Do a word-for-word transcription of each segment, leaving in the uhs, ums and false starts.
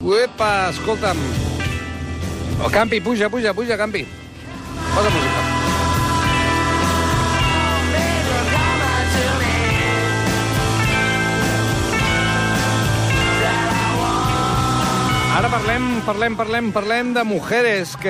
Uepa, escolta'm. Oh, Campi, puja, puja, puja, Campi. Posa música. Ara parlem, parlem, parlem, parlem de Mujeres, que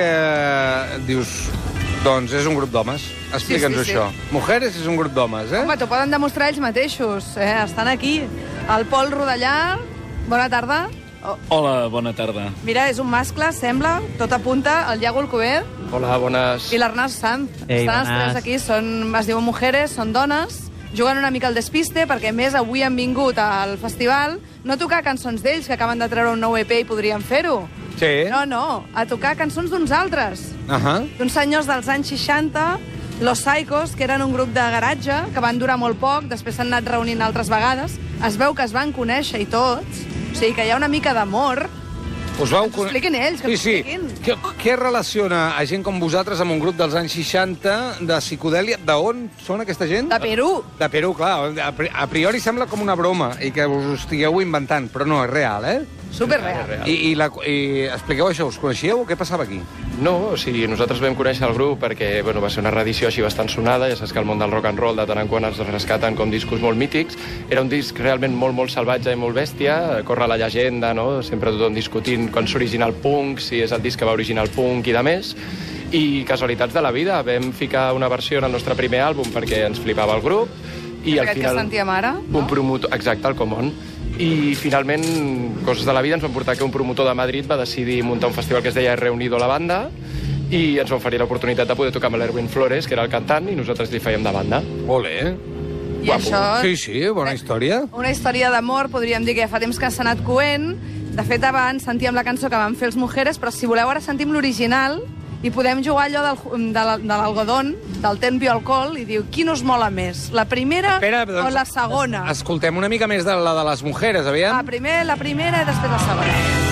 dius, doncs és un grup d'homes. Explica'ns Sí, sí, sí. això. Mujeres és un grup d'homes, eh? Home, t'ho poden demostrar ells mateixos. Eh? Estan aquí. El Pol Rodellà, bona tarda. Oh. Hola, bona tarda. Mira, és un mascle, sembla, tot apunta, el Iago Alcover Hola, bones. i l'Arnàs Sanz. Ei, Estan els bones. tres aquí, són, es diuen Mujeres, són dones, juguen una mica al despiste, perquè a més avui han vingut al festival no a tocar cançons d'ells, que acaben de treure un nou E P i podrien fer-ho. Sí. No, no, a tocar cançons d'uns altres. Uh -huh. D'uns senyors dels anys seixanta, Los Psychos, que eren un grup de garatge, que van durar molt poc, després s'han anat reunint altres vegades. Es veu que es van conèixer i tots, o sigui que hi ha una mica d'amor. Us vau... Que t'ho expliquin ells, que sí, t'ho sí. expliquin. Què, què relaciona a gent com vosaltres amb un grup dels anys seixanta de psicodèlia? D'on són aquesta gent? De Perú. De Perú, clar. A pri- a priori sembla com una broma i que us ho estigueu inventant, però no, és real, eh? Superreal. I, i, la, i expliqueu això, us coneixíeu? Què passava aquí? No, o sigui, nosaltres vam conèixer el grup perquè bueno, va ser una reedició així bastant sonada. Ja saps que el món del rock and roll de tant en quant es rescaten com discos molt mítics. Era un disc realment molt, molt salvatge i molt bèstia. Corre la llegenda, no? Sempre tothom discutint quan s'origina el punk, si és el disc que va originar el punk i de més. I casualitats de la vida. Vam ficar una versió en el nostre primer àlbum perquè ens flipava el grup. I al Aquest final... que sentíem ara, no? Un promotor... Exacte, el Comon. I finalment, coses de la vida, ens van portar que un promotor de Madrid va decidir muntar un festival que es deia Reunido la Banda i ens va oferir l'oportunitat de poder tocar amb l'Erwin Flores, que era el cantant, i nosaltres li fèiem de banda. Ole, eh? I Guapo. això... Sí, sí, bona història. Una història d'amor, podríem dir que fa temps que s'ha anat coent. De fet, abans sentíem la cançó que van fer els Mujeres, però si voleu ara sentim l'original i podem jugar allò del, de la- de l'algodón, del tempio alcohol, i diu, quin us mola més, la primera Espera, doncs, o la segona? Escoltem una mica més de la de les Mujeres, aviam. La, primer, la primera i després la segona.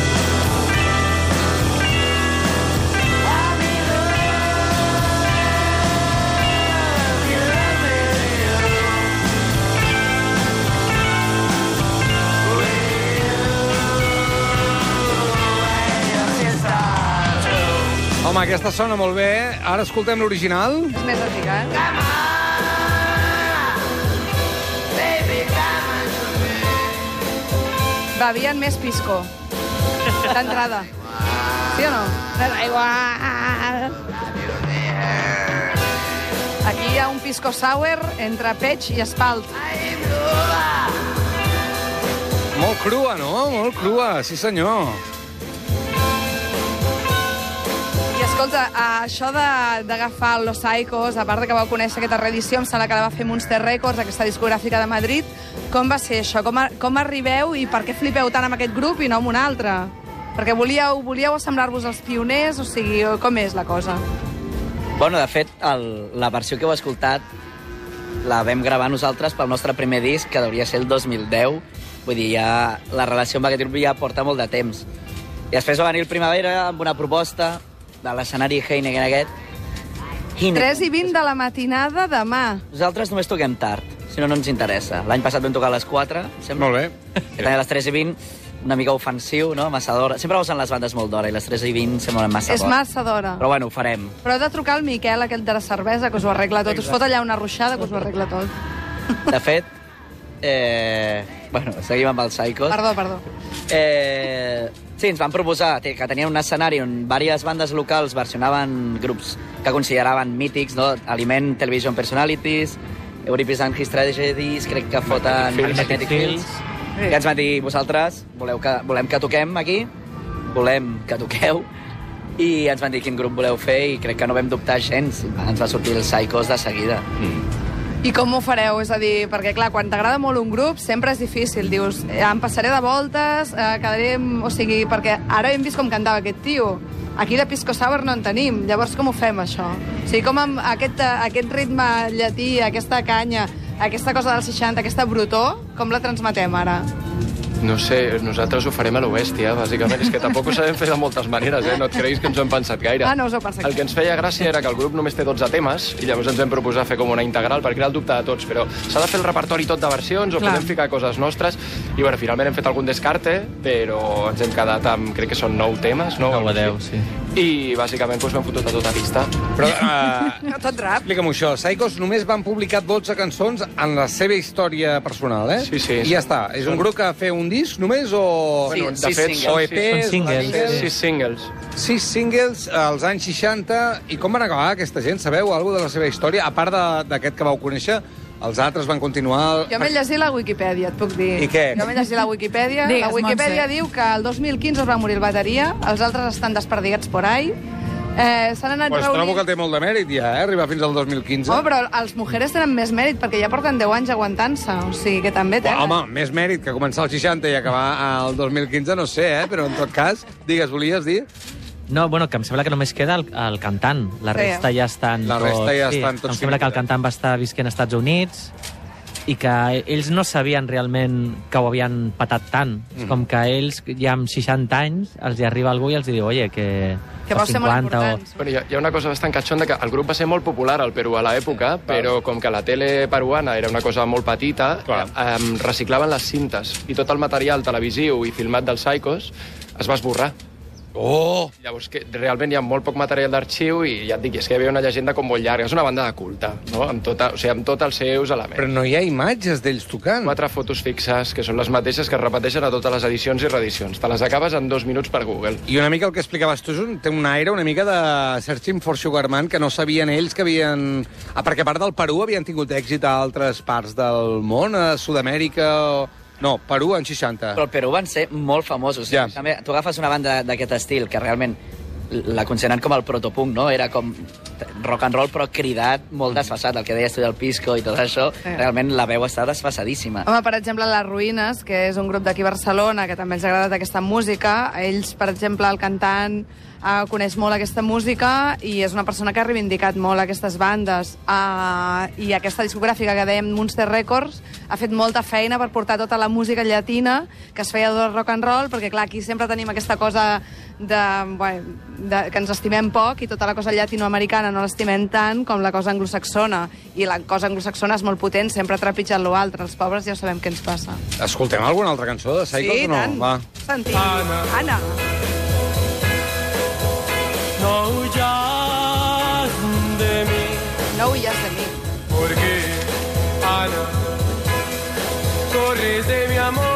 Home, aquesta sona molt bé. Ara escoltem l'original. És més antiga, eh? Bevien més pisco. D'entrada. Sí o no? Igual. Aquí hi ha un pisco sour entre peig i espalt. Molt crua, no? Molt crua, sí senyor. I escolta, això de- d'agafar Los Psychos, a part de que vau conèixer aquesta reedició, em sembla que la va fer Monster Records, aquesta discogràfica de Madrid. Com va ser això? Com, a, com arribeu i per què flipeu tant amb aquest grup i no amb un altre? Perquè volíeu, volíeu assemblar-vos als pioners, o sigui, com és la cosa? Bueno, de fet, el, la versió que heu escoltat la vam gravar nosaltres pel nostre primer disc, que hauria ser el dos mil deu. Vull dir, ja, la relació amb aquest grup ja porta molt de temps. I després va venir el Primavera amb una proposta de l'escenari Heineken aquest. Heineken. tres i vint de la matinada demà. Nosaltres només toquem tard, si no, no ens interessa. L'any passat vam tocar a les quatre, sempre. Molt bé. Aquest any a les tres i vint, una mica ofensiu, no? Massa d'hora. Sempre posen les bandes molt d'hora i les tres i vint semblen massa És d'hora. massa d'hora. Però bueno, ho farem. Però heu de trucar al Miquel, aquell de la cervesa, que us ho arregla tot. Us fot allà una ruixada que us ho arregla tot. De fet, eh... bueno, seguim amb els Psychos. Perdó, perdó. Eh... Sí, ens van proposar que tenien un escenari on diverses bandes locals versionaven grups que consideraven mítics, no? Aliment, Television Personalities, Euripis and His Tragedies, crec que foten Magnetic Fields. Que ens van dir, vosaltres voleu que, volem que toquem aquí, volem que toqueu, i ens van dir quin grup voleu fer i crec que no vam dubtar gens. Ens va sortir els Psychos de seguida. Mm. I com ho fareu? És a dir, perquè clar, quan t'agrada molt un grup sempre és difícil. Dius, eh, em passaré de voltes, eh, quedaré... O sigui, perquè ara hem vist com cantava aquest tio. Aquí de Pisco Sour no en tenim. Llavors, com ho fem, això? O sigui, com amb aquest, eh, aquest ritme llatí, aquesta canya, aquesta cosa dels seixanta, aquesta brutor, com la transmetem ara? No sé, nosaltres ho farem a lo bèstia, bàsicament. És que tampoc ho sabem fer de moltes maneres, eh? No et creguis que ens ho hem pensat gaire. Ah, no us ho pensat. El que ens feia gràcia era que el grup només té dotze temes i llavors ens vam proposar fer com una integral per crear el dubte de tots, però s'ha de fer el repertori tot de versions o Clar. podem ficar coses nostres i, bueno, finalment hem fet algun descarte, però ens hem quedat amb, crec que són nou temes, no? nou o deu, sí. I, bàsicament, doncs, vam fotut a tota pista. Però, uh, Tot rap. explica'm això. Psychos només van publicar dotze cançons en la seva història personal, eh? Sí, sí. I ja està. És un grup que fa un disc només o... Sí, Bueno, de sis fet, singles. o E Pes, Són singles. singles. Sis singles. Sis singles als anys seixanta. I com van acabar aquesta gent? Sabeu alguna de la seva història? A part de- d'aquest que vau conèixer, els altres van continuar... Jo m'he llegit la Wikipedia, et puc dir. I què? Jo m'he llegit la Wikipedia. Digues, la Wikipedia Montse. diu que el dos mil quinze es va morir el bateria, els altres estan desperdigats por ahí. Eh, S'han anat Pues reunint... trobo que té molt de mèrit ja, eh? Arribar fins al dos mil quinze. Home, però els mujeres tenen més mèrit, perquè ja porten deu anys aguantant-se, o sigui que també tenen. Home, més mèrit que començar al seixanta i acabar al dos mil quinze, no sé, eh? Però en tot cas, digues, volies dir? No, bueno, que em sembla que només queda el, el cantant. La Sí. resta ja estan... La resta ja sí, estan tots Em sembla que el finits. cantant va estar visquent als Estats Units i que ells no sabien realment que ho havien patat tant. Mm. És com que ells, ja amb seixanta anys, els hi arriba algú i els diu, oye, que... Que o vau ser molt cinquanta importants. Bueno, hi ha, hi ha una cosa bastant catxonda, que el grup va ser molt popular al Perú a l'època, però com que la tele peruana era una cosa molt petita, eh, reciclaven les cintes i tot el material televisiu i filmat dels Psychos es va esborrar. Oh! Llavors, que realment hi ha molt poc material d'arxiu i ja et dic, és que hi havia una llegenda com molt llarga. És una banda de culte, no? Amb, tota, o sigui, amb tots els seus elements. Però no hi ha imatges d'ells tocant. Quatre fotos fixes, que són les mateixes que es repeteixen a totes les edicions i reedicions. Te les acabes en dos minuts per Google. I una mica el que explicaves tu és un, té un aire una mica de Searching for Sugar Man, que no sabien ells que havien... Ah, perquè a part del Perú havien tingut èxit a altres parts del món, a Sud-amèrica... O... No, Perú en seixanta. Però al Perú van ser molt famosos. Ja. També, tu agafes una banda d'aquest estil, que realment la consideren com el protopunk, no? Era com rock and roll, però cridat, molt desfasat. El que deies tu del Pisco i tot això, Sí. realment la veu està desfasadíssima. Home, per exemple, Les Ruïnes, que és un grup d'aquí a Barcelona, que també els ha agradat aquesta música. Ells, per exemple, el cantant uh, coneix molt aquesta música i és una persona que ha reivindicat molt aquestes bandes. Uh, I aquesta discogràfica que dèiem Monster Records ha fet molta feina per portar tota la música llatina que es feia del rock and roll, perquè, clar, aquí sempre tenim aquesta cosa de, bueno, de, que ens estimem poc i tota la cosa llatinoamericana no l'estimem tant com la cosa anglosaxona. I la cosa anglosaxona és molt potent, sempre trepitjant l'altre. Els pobres ja sabem què ens passa. Escoltem alguna altra cançó de Psychos Sí, o no? tant. Va. Sentim. Anna. Anna. No huyas de mí, No huyas de mi. porque Ana, corres de mi amor.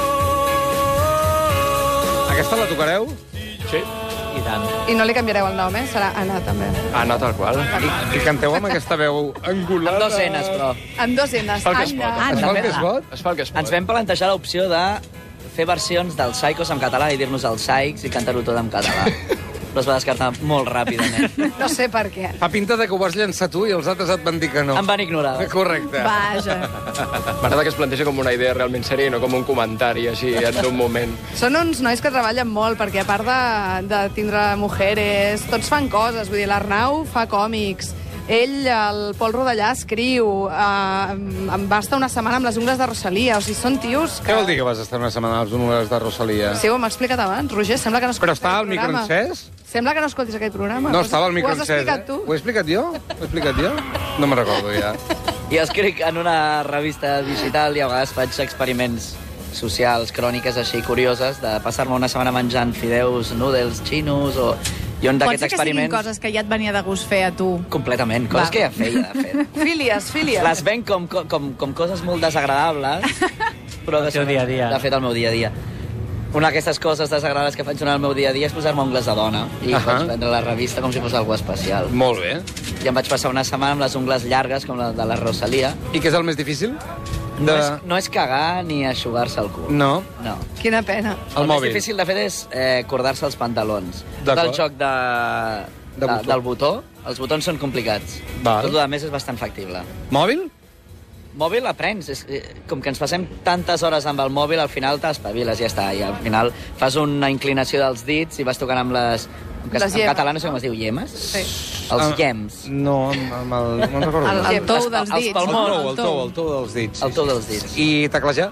Aquesta la tocareu? Sí. I tant. I no li canviareu el nom, eh? Serà Anna, també. Anna, tal qual. I, I canteu amb aquesta veu angulada. Amb dos enes, però. Amb dos enes. Fa el que es Anna. pot. Es fa el que es pot? Es fa el que es pot. Ens vam plantejar l'opció de fer versions dels Psychos en català i dir-nos els Psychs i cantar-ho tot en català. Però es va descartar molt ràpidament. No sé per què. Fa pinta de que ho vas llançar tu i els altres et van dir que no. Em van ignorar. Correcte. Vaja. M'agrada que es planteja com una idea realment sèria i no com un comentari així en un moment. Són uns nois que treballen molt, perquè a part de, de tindre mujeres, tots fan coses. Vull dir, l'Arnau fa còmics, ell, el Pol Rodellà, escriu, eh, em va estar una setmana amb les ungles de Rosalia. O sigui, són tios que... Què vol dir que vas estar una setmana als números de Rosalia? Sí, ho hem explicat abans. Roger, sembla que no escoltis Però estava al aquest micro programa. encès? Sembla que no escoltis aquest programa. No, Ho has- estava al micro Ho has encès, explicat eh? tu? Ho he explicat jo? Ho he explicat jo? No me'n recordo, ja. I escric en una revista digital i a vegades faig experiments socials, cròniques així curioses, de passar-me una setmana menjant fideus, noodles, xinos, o... I un Pot d'aquests ser que siguin experiments... coses que ja et venia de gust fer a tu. Completament, coses Va. que ja feia, de fet. Fílies, fílies. Les ven com, com, com, com coses molt desagradables, però El teu dia a dia. de fet, el meu dia a dia. Una d'aquestes coses desagradables que faig durant el meu dia a dia és posar-me ungles de dona. I Ahà. vaig prendre la revista com si fos algo especial. Molt bé. I em vaig passar una setmana amb les ungles llargues, com la de la Rosalia. I què és el més difícil? No, és, no és cagar ni eixugar-se el cul. No. No. Quina pena. El El, mòbil. més difícil de fer és eh, cordar-se els pantalons. D'acord. Del joc de, De de, botó. del botó, els botons són complicats. Val. Tot el més és bastant factible. Mòbil? Mòbil aprens. És, eh, com que ens passem tantes hores amb el mòbil, al final t'espaviles, ja està. I al final fas una inclinació dels dits i vas tocant amb les... En, Les en llemes. català no sé com es diu, llemes? Sí. Els Ah, llems. No, amb, amb el... No me'n recordo. El, el tou Els- dels els dits. palmons. El tou, el tou, el tou dels dits. El tou dels dits. I teclejar?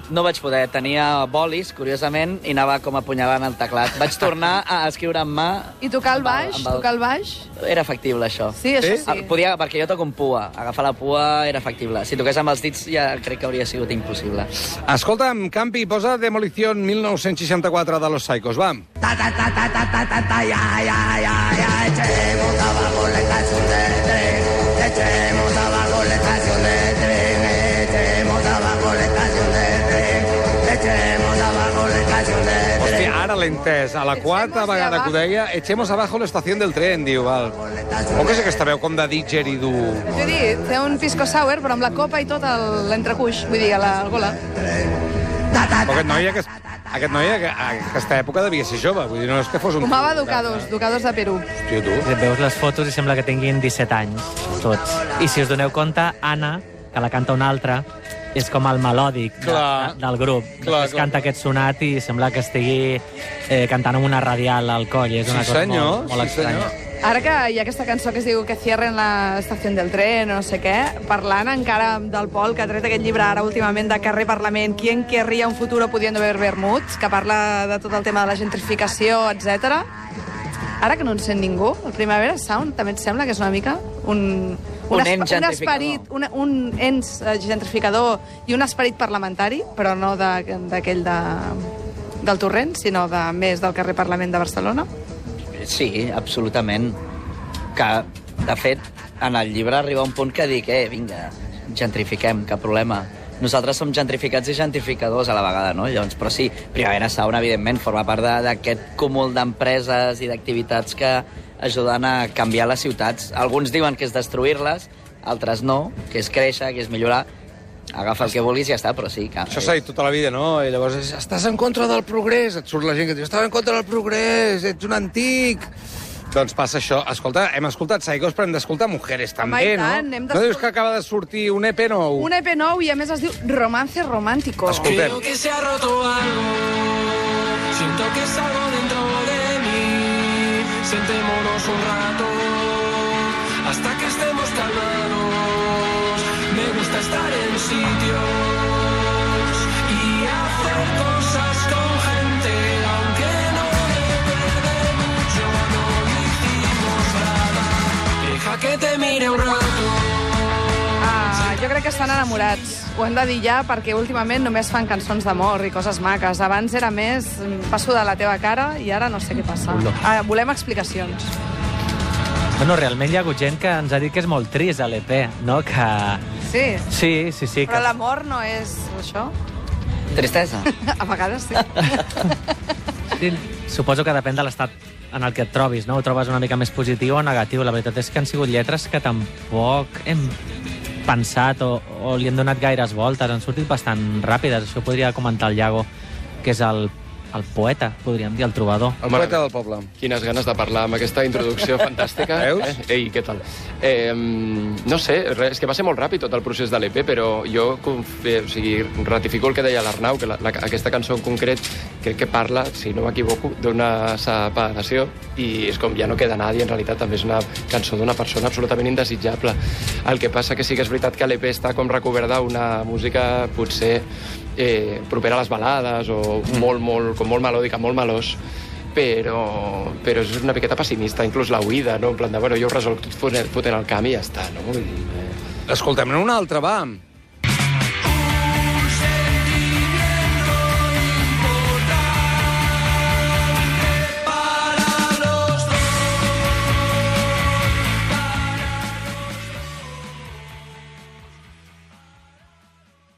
no vaig poder. Tenia bolis, curiosament, i anava com apunyalant el teclat. Vaig tornar a escriure amb mà... I tocar el amb baix? amb Tocar el baix? Era factible, això. Sí, això sí. Ah, Podia, perquè jo toco amb pua. Agafar la pua era factible. Si toqués amb els dits ja crec que hauria sigut impossible. Escolta'm, Campi, posa Demolición mil nou-cents seixanta-quatre de Los Psychos, va. Ta ta ta ta ta ta ta ta ya ya ya ya echemos abajo la estación de tren, echemos abajo la estación de tren, echemos abajo la estación de tren, echemos abajo la estación de tren. Hòstia, ara l'he entès. A la quarta vegada que ho deia, echemos abajo l'estació del tren, diu, val. O que és aquesta veu com de didgeridoo? Jo dic, té un pisco sour, però amb la copa i tot el- l'entrecuix, vull dir, a la gola. Però aquest noi, aquest, aquest noi a aquesta època devia ser jove, vull dir, no és que fos un... Fumava ducados, ducados de Perú. Hòstia, tu. Veus les fotos i sembla que tinguin disset anys, tots. I si us doneu compte, Anna, que la canta una altra, és com el melòdic de, Clar. de, del grup. Clar, Després clar, canta clar. aquest sonat i sembla que estigui eh, cantant amb una radial al coll. És una Sí, cosa senyor, molt, molt sí, estranya. senyor. Ara que hi ha aquesta cançó que es diu que cierren la estació del tren o no sé què, parlant encara del Pol, que ha tret aquest llibre ara últimament de Carrer Parlament, Quién querría un futuro pudiendo beber vermuts, que parla de tot el tema de la gentrificació, etcètera. Ara que no en sent ningú, el Primavera Sound també et sembla que és una mica un... Un esp- ens un gentrificador. esperit, un, un ens eh, gentrificador i un esperit parlamentari, però no de- d'aquell de, del Torrent, sinó de, més del carrer Parlament de Barcelona. Sí, absolutament. Que, de fet, en el llibre arriba un punt que dic, eh, vinga, gentrifiquem, cap problema. Nosaltres som gentrificats i gentrificadors a la vegada, no? Llavors, però sí, Primavera Sound, evidentment, forma part de- d'aquest cúmul d'empreses i d'activitats que ajuden a canviar les ciutats. Alguns diuen que és destruir-les, altres no, que és créixer, que és millorar. Agafa el que vulguis i ja està, però sí. Que Això s'ha dit tota la vida, no? I llavors és, estàs en contra del progrés. Et surt la gent que diu, estava en contra del progrés, ets un antic. Doncs passa això. Escolta, hem escoltat Psychos, però hem d'escoltar Mujeres també, i tant, no? hem No dius que acaba de sortir un E P nou? Un E P nou i a més es diu Romance Romántico. Escoltem. Creo que se ha roto algo. Siento que es algo dentro de mí. Sentémonos un rato hasta que estemos calmados. Me gusta estar en sitios y hacer cosas con gente, aunque no me quede mucho, no hicimos nada. Deja que te mire un rato. Ah, jo crec que estan enamorats. Ho hem de dir ja perquè últimament només fan cançons d'amor i coses maques. Abans era més mm, passo de la teva cara i ara no sé què passa. Ah, volem explicacions. Bueno, realment hi ha hagut gent que ens ha dit que és molt trist, l'E P, no? Que... Sí, Sí, sí, sí. però Que... l'amor no és això? Tristesa. A vegades sí. Sí, suposo que depèn de l'estat en el que et trobis, no? Ho trobes una mica més positiu o negatiu. La veritat és que han sigut lletres que tampoc hem pensat o, o li hem donat gaires voltes. Han sortit bastant ràpides. Això ho podria comentar el Iago, que és el, el poeta, podríem dir, el trobador. El poeta del poble. Quines ganes de parlar amb aquesta introducció fantàstica. Veus? Eh? Ei, què tal? Eh, no sé, res, és que va ser molt ràpid tot el procés de l'E P, però jo confi- o sigui, ratifico el que deia l'Arnau, que la, la, aquesta cançó en concret crec que parla, si no m'equivoco, d'una separació i és com ja no queda nadie, en realitat també és una cançó d'una persona absolutament indesitjable. El que passa que sí que és veritat que l'E P està com recoberta una música potser eh, propera a les balades o molt, molt, com molt melòdica, molt melós, però, però és una miqueta pessimista, inclús la huida, no? En plan de, bueno, jo ho resolc tot fotent, fotent el camp i ja està, no? I, eh, Escoltem-ne una altra, va.